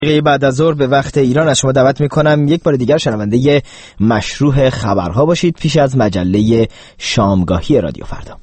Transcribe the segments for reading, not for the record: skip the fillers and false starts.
بعد از ظهر به وقت ایران از شما دعوت میکنم یک بار دیگر شنونده مشروح خبرها باشید پیش از مجله شامگاهی رادیو فردا.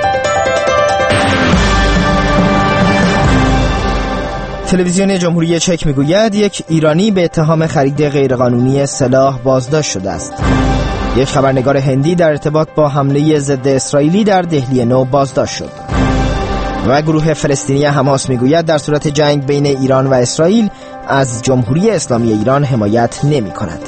تلویزیون جمهوری چک میگوید یک ایرانی به اتهام خرید غیرقانونی سلاح بازداشت شده است. یک خبرنگار هندی در ارتباط با حمله ضد اسرائیلی در دهلی نو بازداشت شد. و گروه فلسطینی حماس میگوید در صورت جنگ بین ایران و اسرائیل از جمهوری اسلامی ایران حمایت نمی کند.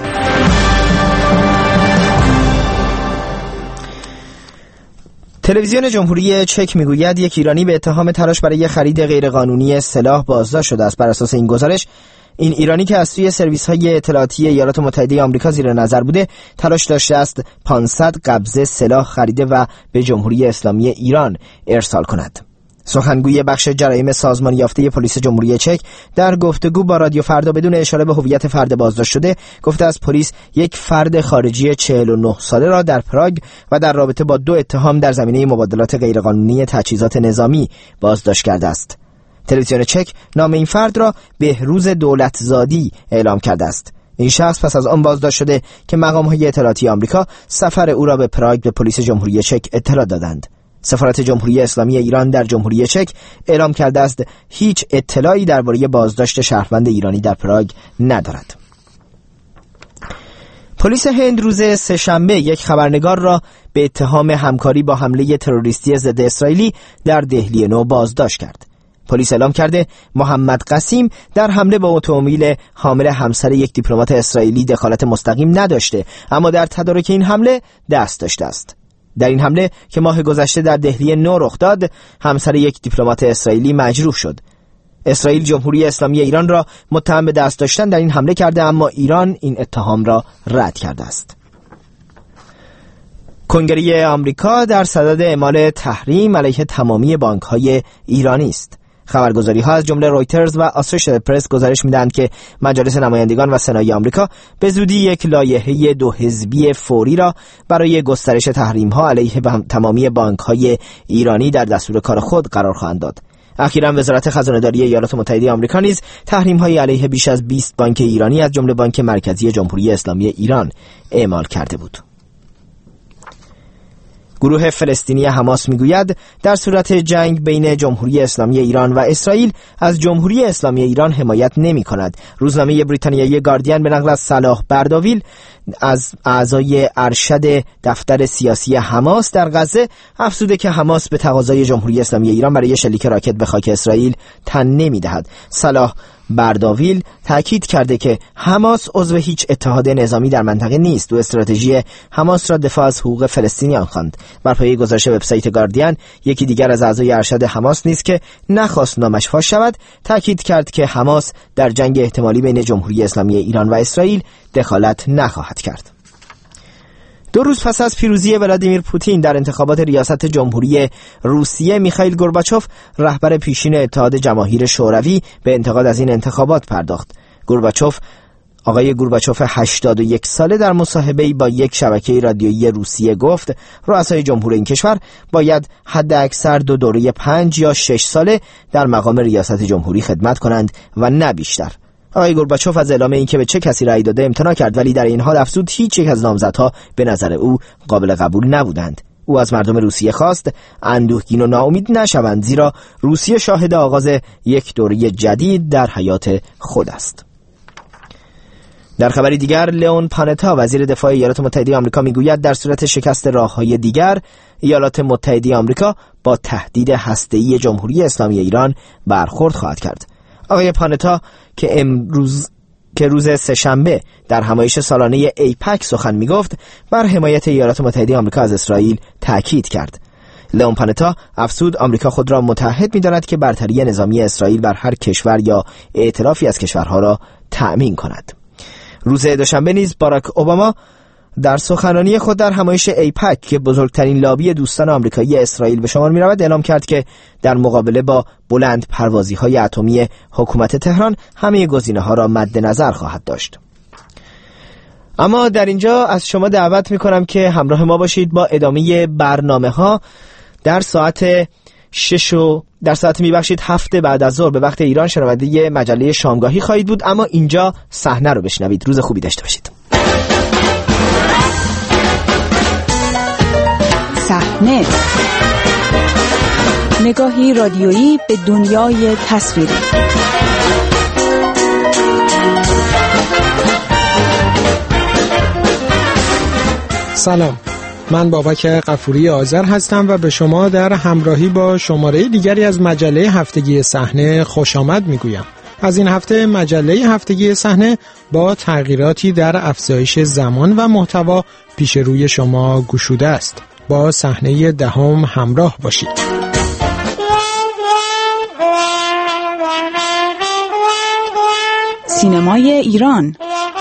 تلویزیون جمهوری چک میگوید یک ایرانی به اتهام تلاش برای خرید غیرقانونی سلاح بازداشت شده است. بر اساس این گزارش این ایرانی که از سوی سرویس‌های اطلاعاتی ایالات متحده آمریکا زیر نظر بوده تلاش داشته است 500 قبضه سلاح خریده و به جمهوری اسلامی ایران ارسال کند. سخنگوی بخش جرایم سازمان یافته پلیس جمهوری چک در گفتگو با رادیو فردا بدون اشاره به هویت فرد بازداشت شده گفته از پلیس یک فرد خارجی 49 ساله را در پراگ و در رابطه با 2 اتهام در زمینه مبادلات غیرقانونی تجهیزات نظامی بازداشت کرده است. تلویزیون چک نام این فرد را بهروز دولتزادی اعلام کرده است. این شخص پس از آن بازداشت شده که مقام‌های اطلاعاتی آمریکا سفر او را به پراگ به پلیس جمهوری چک اطلاع دادند. سفارت جمهوری اسلامی ایران در جمهوری چک اعلام کرده است هیچ اطلاعی درباره بازداشت شهروند ایرانی در پراگ ندارد. پلیس هند روز سه‌شنبه یک خبرنگار را به اتهام همکاری با حمله تروریستی ضد اسرائیلی در دهلی نو بازداشت کرد. پلیس اعلام کرده محمد قسیم در حمله با اتومبیل حامل همسر یک دیپلمات اسرائیلی دخالت مستقیم نداشته، اما در تدارک این حمله دست داشته است. در این حمله که ماه گذشته در دهلی نو رخ داد، همسر یک دیپلمات اسرائیلی مجروح شد. اسرائیل جمهوری اسلامی ایران را متهم به دست داشتن در این حمله کرده، اما ایران این اتهام را رد کرده است. کنگره آمریکا در صدد اعمال تحریم علیه تمامی بانک‌های ایرانی است. خبرگزاری‌ها از جمله رویترز و آسوشییتد پرس گزارش می‌دهند که مجلس نمایندگان و سنای آمریکا به زودی یک لایحه 2 حزبی فوری را برای گسترش تحریم‌ها علیه تمامی بانک‌های ایرانی در دستور کار خود قرار خواهند داد. اخیراً وزارت خزانه‌داری ایالات متحده آمریکا نیز تحریم‌های علیه بیش از 20 بانک ایرانی از جمله بانک مرکزی جمهوری اسلامی ایران اعمال کرده بود. گروه فلسطینی حماس میگوید در صورت جنگ بین جمهوری اسلامی ایران و اسرائیل از جمهوری اسلامی ایران حمایت نمی کند. روزنامه بریتانیایی گاردین به نقل از صلاح برداویل از اعضای ارشد دفتر سیاسی حماس در غزه افزوده که حماس به تقاضای جمهوری اسلامی ایران برای شلیک راکت به خاک اسرائیل تن نمی دهد. صلاح برداویل تأکید کرده که حماس عضو هیچ اتحاد نظامی در منطقه نیست و استراتژی حماس را دفاع از حقوق فلسطینیان خواند. بر پایه گزارش وبسایت گاردین، یکی دیگر از اعضای ارشد حماس نیز که نخواست نامش فاش شود، تأکید کرد که حماس در جنگ احتمالی بین جمهوری اسلامی ایران و اسرائیل دخالت نخواهد کرد. 2 روز پس از پیروزی ولادیمیر پوتین در انتخابات ریاست جمهوری روسیه، میخائیل گورباچوف رهبر پیشین اتحاد جماهیر شوروی به انتقاد از این انتخابات پرداخت. آقای گورباچوف 81 ساله در مصاحبه‌ای با یک شبکه رادیویی روسیه گفت رؤسای جمهور این کشور باید حد اکثر 2 دوره 5 یا 6 ساله در مقام ریاست جمهوری خدمت کنند و نه بیشتر. آقای گورباچوف از اعلام اینکه به چه کسی رأی داده امتناع کرد، ولی در این حال افزود هیچ یک از نامزدها به نظر او قابل قبول نبودند. او از مردم روسیه خواست اندوهگین و ناامید نشوند، زیرا روسیه شاهد آغاز یک دوره جدید در حیات خود است. در خبری دیگر، لئون پانتا وزیر دفاع ایالات متحده آمریکا میگوید در صورت شکست راه‌های دیگر، ایالات متحده آمریکا با تهدید هسته‌ای جمهوری اسلامی ایران برخورد خواهد کرد. آقای پانتا که روز سه‌شنبه در همایش سالانه ایپک سخن میگفت، بر حمایت ایالات متحده آمریکا از اسرائیل تاکید کرد. لئون پانتا افزود آمریکا خود را متعهد می‌داند که برتری نظامی اسرائیل بر هر کشور یا ائتلافی از کشورها را تأمین کند. روز دوشنبه نیز باراک اوباما در سخنرانی خود در همایش ایپک که بزرگترین لابی دوستان آمریکایی اسرائیل به شمار می‌رود، اعلام کرد که در مقابله با بلند پروازی‌های اتمی حکومت تهران همه گزینه‌ها را مد نظر خواهد داشت. اما در اینجا از شما دعوت می‌کنم که همراه ما باشید با ادامه برنامه‌ها. در ساعت 6 در ساعت میبخشید 7 بعد از ظهر به وقت ایران شنونده مجله شامگاهی خواهید بود، اما اینجا صحنه رو بشنوید. روز خوبی داشته باشید. صحنه، نگاهی رادیویی به دنیای تصویری. سلام، من بابک غفوری آذر هستم و به شما در همراهی با شماره دیگری از مجله هفتگی صحنه خوش آمد میگویم. از این هفته مجله هفتگی صحنه با تغییراتی در افزایش زمان و محتوا پیش روی شما گشوده است. با صحنه 10 همراه باشید. سینمای ایران.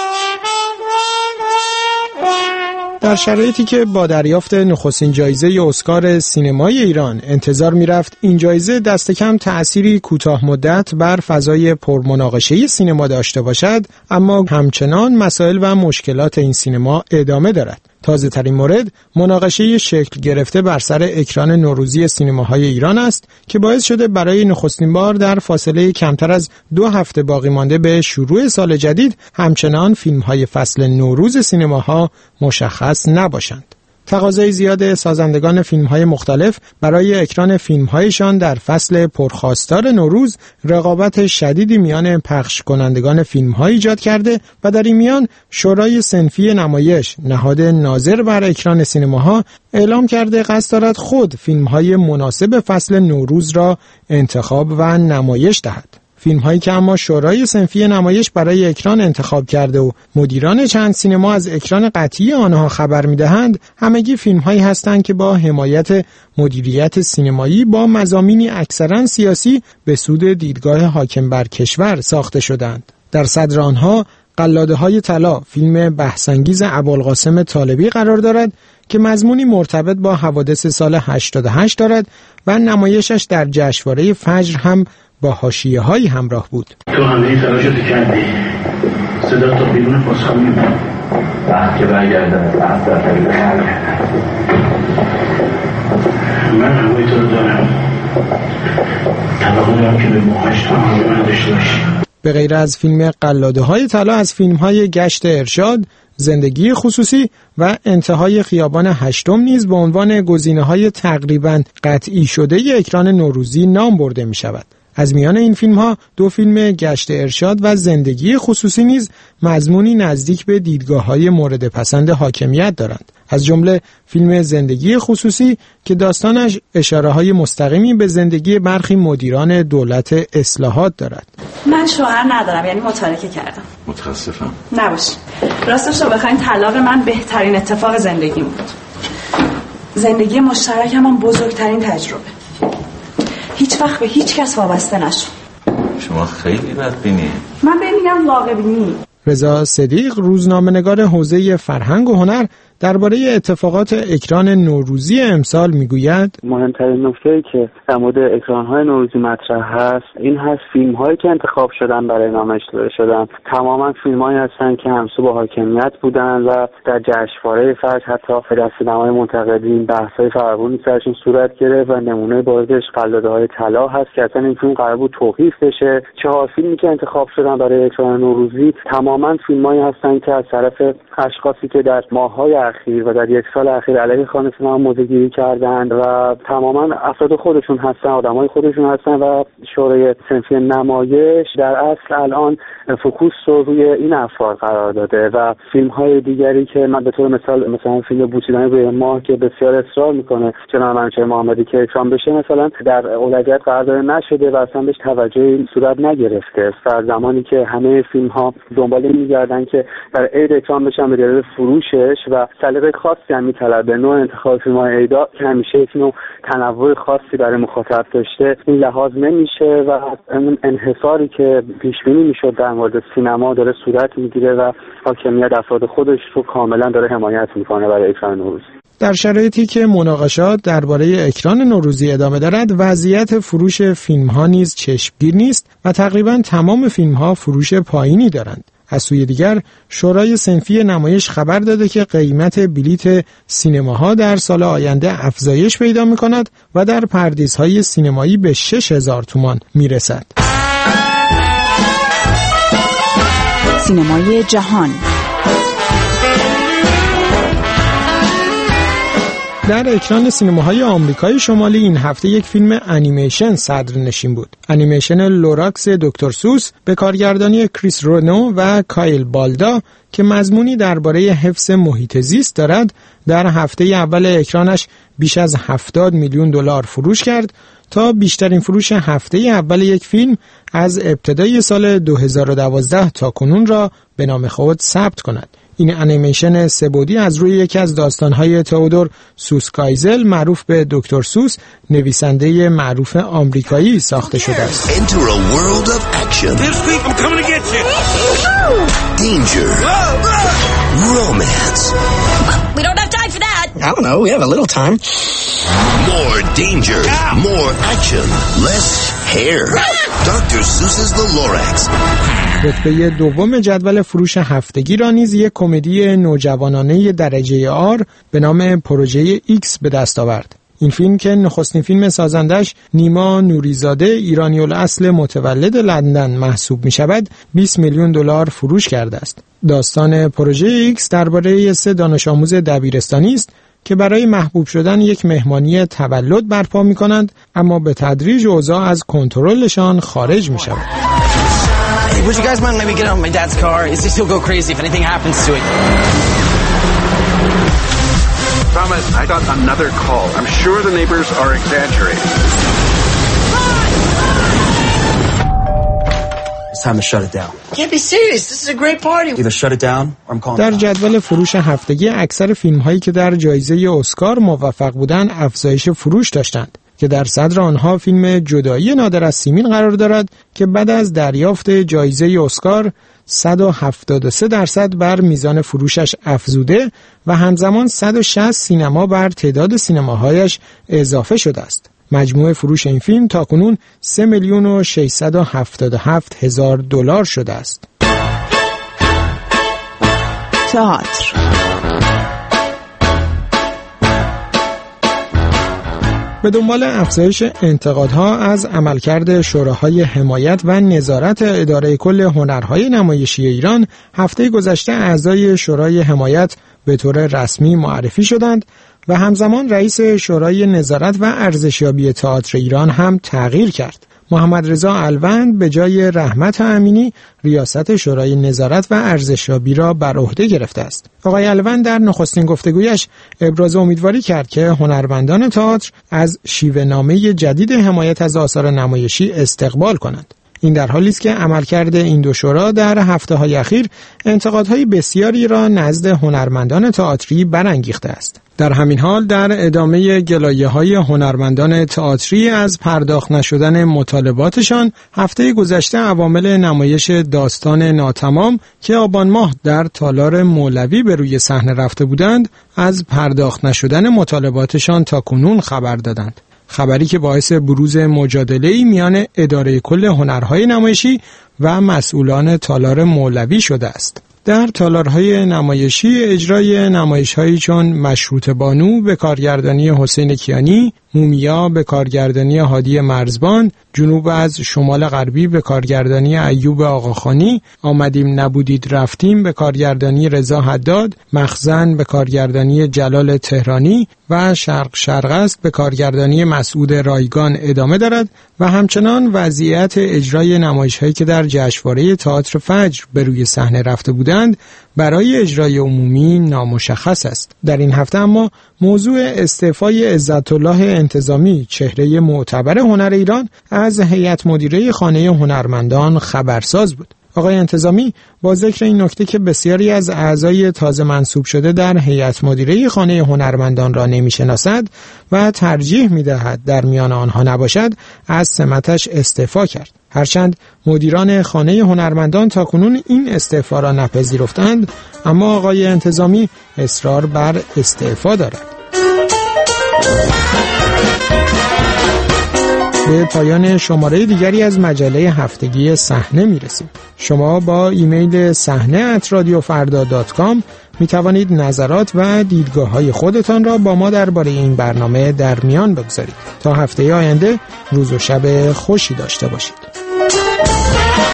در شرایطی که با دریافت نخستین جایزه اسکار سینمای ایران انتظار می‌رفت این جایزه دست کم تأثیری کوتاه مدت بر فضای پرمناقشه سینما داشته باشد، اما همچنان مسائل و مشکلات این سینما ادامه دارد. تازه ترین مورد مناقشه شکل گرفته بر سر اکران نوروزی سینماهای ایران است که باعث شده برای نخستین بار در فاصله کمتر از 2 هفته باقی مانده به شروع سال جدید همچنان فیلم‌های فصل نوروز سینماها مشخص نباشند. تقاضای زیاد سازندگان فیلم‌های مختلف برای اکران فیلم‌هایشان در فصل پرخواستار نوروز رقابت شدیدی میان پخش کنندگان فیلم‌ها ایجاد کرده و در این میان شورای صنفی نمایش، نهاد ناظر بر اکران سینماها، اعلام کرده قصد دارد خود فیلم‌های مناسب فصل نوروز را انتخاب و نمایش دهد. فیلم‌هایی که اما شورای صنفی نمایش برای اکران انتخاب کرده و مدیران چند سینما از اکران قطعی آنها خبر می‌دهند، همگی فیلم‌هایی هستند که با حمایت مدیریت سینمایی با مضامینی اکثراً سیاسی به سود دیدگاه حاکم بر کشور ساخته شدند. در صدر آنها قلاده‌های طلا، فیلم بحث‌انگیز ابوالقاسم طالبی قرار دارد که مضمونی مرتبط با حوادث سال 88 دارد و نمایشش در جشنواره فجر هم با حاشیه‌هایی همراه بود. تو همه تلاشتو کردی، صدا تا بیرون پاسخ می‌بینم. وقت که برگردم از در من همه تو رو دارم. طبقه دارم که به موهاش تا همه من داشته باشی. به غیر از فیلم قلاده‌های طلا، از فیلم‌های گشت ارشاد، زندگی خصوصی و انتهای خیابان هشتم نیز به عنوان گزینه‌های تقریباً قطعی شده اکران نوروزی نام برده می‌شود. از میان این فیلم‌ها 2 فیلم گشت ارشاد و زندگی خصوصی نیز مضمونی نزدیک به دیدگاه‌های مورد پسند حاکمیت دارند. از جمله فیلم زندگی خصوصی که داستانش اشاره‌های مستقیمی به زندگی برخی مدیران دولت اصلاحات دارد. من شوهر ندارم، یعنی متارکه کردم. متاسفم. نباش. راستش رو بخواین طلاق من بهترین اتفاق زندگیم بود. زندگی مشترکم هم بزرگترین تجربه. هیچ وقت به هیچ کس وابسته نشو. شما خیلی بدبینی. من ببینم واقع‌بینی. رضا صدیق، روزنامه‌نگار حوزه فرهنگ و هنر، درباره اتفاقات اکران نوروزی امسال میگوید: مهمترین نکته‌ای که در مورد اکران‌های نوروزی مطرح هست این هست فیلم‌هایی که انتخاب شدن برای نمایش داده شدن تماما فیلم‌هایی هستن که همسو با حاکمیت بودن و در جشنواره فجر حتی دسته‌نمای منتقدین بحث‌های فراوانی سرشون صورت گرفت و نمونه بازش قلاده‌های طلا هست که اصلا این فیلم قرار بود توقیف بشه. 4 فیلمی که انتخاب شدن برای اکران نوروزی تماما فیلم‌هایی هستن که از طرف اشخاصی که در ماه‌های اخیر و در 1 سال اخیر علیه خانه سینما موضع‌گیری کردند و تماما افراد خودشون هستن، آدمای خودشون هستن و شورای صنفی نمایش در اصل الان فوکوس رو روی این افراد قرار داده و فیلم‌های دیگری که من به طور مثلا فیلم بوسیدن روی ماه که بسیار اصرار میکنه جناب منوچهر محمدی که اکران بشه مثلا در اولویت قرار داده نشده و اصلا بهش توجهی صورت نگرفته و زمانی که همه فیلم‌ها دنبال می‌گردن که در عید اکران بشن به دلیل فروشش و سلیقه خاصی هم می‌طلبه، نوع انتخاب فیلم‌های عیدا که همیشه یک نوع تنوع خاصی برای مخاطب داشته این لحاظ نمیشه و انحصاری که پیش بینی میشد در مورد سینما داره صورت میگیره و حاکمیت افراد خودش رو کاملا داره حمایت میکنه برای اکران نوروزی. در شرایطی که مناقشات درباره اکران نوروزی ادامه دارد، وضعیت فروش فیلم‌ها نیز چشمگیر نیست و تقریباً تمام فیلم‌ها فروش پایینی دارند. از سوی دیگر شورای صنفی نمایش خبر داده که قیمت بلیت سینماها در سال آینده افزایش پیدا می‌کند و در پردیس‌های سینمایی به 6000 تومان میرسد. سینمای جهان. در اکران سینماهای آمریکای شمالی این هفته یک فیلم انیمیشن صدرنشین بود. انیمیشن لوراکس دکتر سوس به کارگردانی کریس رونو و کایل بالدا که مضمونی درباره حفظ محیط زیست دارد، در هفته اول اکرانش بیش از 70 میلیون دلار فروش کرد تا بیشترین فروش هفته اول یک فیلم از ابتدای سال 2012 تا کنون را به نام خود ثبت کند. این انیمیشن سه‌بعدی از روی یکی از داستان‌های تئودور سوسکایزل معروف به دکتر سوس، نویسنده معروف آمریکایی ساخته شده است. Enter a world of action. I'm coming to get you. Danger. Romance. We don't have time for that. I don't know, we have a little time. More danger. More action. Less hair. Dr. Seuss's The Lorax. رتبه دوم جدول فروش هفتگی را نیز یک کمدی نوجوانانه درجه آر به نام پروژه ایکس به دست آورد. این فیلم که نخستین فیلم سازندش نیما نوریزاده ایرانی‌الاصل متولد لندن محسوب می شود 20 میلیون دلار فروش کرده است. داستان پروژه ایکس درباره 3 دانش آموز دبیرستانی است که برای محبوب شدن یک مهمانی تولد برپا می کنند، اما به تدریج اوضاع از کنترلشان خارج می شود. Hey, would you guys mind maybe get on my dad's car? He'll go crazy if anything happens to it. Thomas, I got another call. I'm sure the neighbors are exaggerating. It's time to shut it down. Can't be serious. This is a great party. Either shut it down or I'm calling. در جدول فروش هفتگی اکثر فیلم‌هایی که در جایزه اسکار موفق بودند افزایش فروش داشتند که در صدر آنها فیلم جدایی نادر از سیمین قرار دارد که بعد از دریافت جایزه اسکار 173% بر میزان فروشش افزوده و همزمان 160 سینما بر تعداد سینماهایش اضافه شده است. مجموع فروش این فیلم تاکنون 3,677,000 دلار شده است. تئاتر. به دنبال افزایش انتقادها از عملکرد شوراهای حمایت و نظارت اداره کل هنرهای نمایشی ایران، هفته گذشته اعضای شورای حمایت به طور رسمی معرفی شدند و همزمان رئیس شورای نظارت و ارزشیابی تئاتر ایران هم تغییر کرد. محمد رضا الوند به جای رحمت امینی ریاست شورای نظارت و ارزشیابی را بر عهده گرفته است. آقای الوند در نخستین گفتگویش ابراز امیدواری کرد که هنرمندان تئاتر از شیوه‌نامه جدید حمایت از آثار نمایشی استقبال کنند. این در حالی است که عملکرد این دو شورا در هفته‌های اخیر انتقادهای بسیاری را نزد هنرمندان تئاتری برانگیخته است. در همین حال در ادامه گلایه‌های هنرمندان تئاتری از پرداخت نشدن مطالباتشان، هفته گذشته عوامل نمایش داستان ناتمام که آبان ماه در تالار مولوی به روی صحنه رفته بودند، از پرداخت نشدن مطالباتشان تا کنون خبر دادند. خبری که باعث بروز مجادله‌ای میان اداره کل هنرهای نمایشی و مسئولان تالار مولوی شده است. در تالارهای نمایشی اجرای نمایش‌هایی چون مشروط بانو به کارگردانی حسین کیانی، مومیا به کارگردانی هادی مرزبان، جنوب از شمال غربی به کارگردانی ایوب آقاخانی، آمدیم نبودید رفتیم به کارگردانی رضا حداد، مخزن به کارگردانی جلال تهرانی و شرق است به کارگردانی مسعود رایگان ادامه دارد و همچنان وضعیت اجرای نمایش‌هایی که در جشنواره تئاتر فجر به روی صحنه رفته بودند برای اجرای عمومی نامشخص است. در این هفته اما موضوع استعفای عزت‌الله انتظامی، چهره معتبر هنر ایران، از هیئت مدیره خانه هنرمندان خبرساز بود. آقای انتظامی با ذکر این نکته که بسیاری از اعضای تازه منصوب شده در هیئت مدیره خانه هنرمندان را نمی‌شناسد و ترجیح می‌دهد در میان آنها نباشد، از سمتش استعفا کرد. هرچند مدیران خانه هنرمندان تاکنون این استعفا را نپذیرفتند، اما آقای انتظامی اصرار بر استعفا دارد. به پایان شماره دیگری از مجله هفتگی صحنه میرسیم. شما با ایمیل sahne@radiofarda.com می توانید نظرات و دیدگاه‌های خودتان را با ما درباره این برنامه در میان بگذارید. تا هفته آینده روز و شب خوشی داشته باشید.